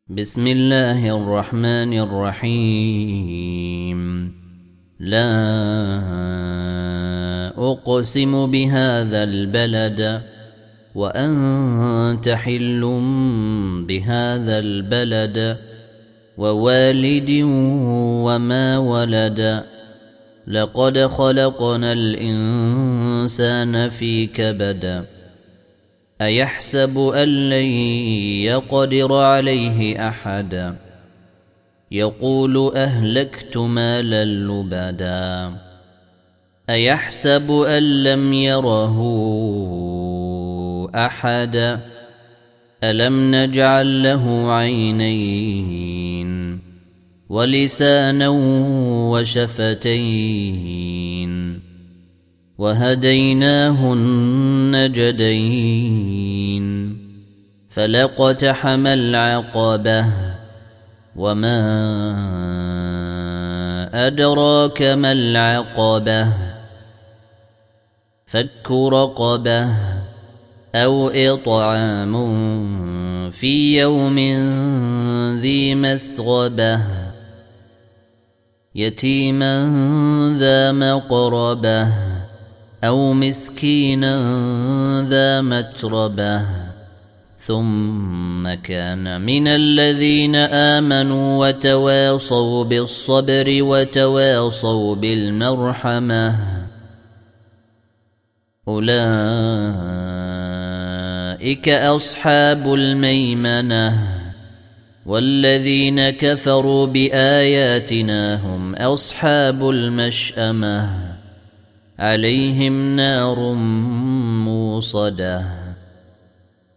بسم الله الرحمن الرحيم. لا أقسم بهذا البلد وأنت حل بهذا البلد ووالد وما ولد لقد خلقنا الإنسان في كبد أيحسب أن لن يقدر عليه أحد يقول أهلكت مالا لبدا أيحسب أن لم يره أحد ألم نجعل له عينين ولسانا وشفتين وهديناه النجدين فلاقتحم العقبة وما أدراك ما العقبة فك رقبة أو إطعام في يوم ذي مسغبة يتيما ذا مقربة أو مسكينا ذا متربة ثم كان من الذين آمنوا وتواصوا بالصبر وتواصوا بالمرحمة أولئك أصحاب الميمنة والذين كفروا بآياتنا هم أصحاب المشأمة عليهم نار موصده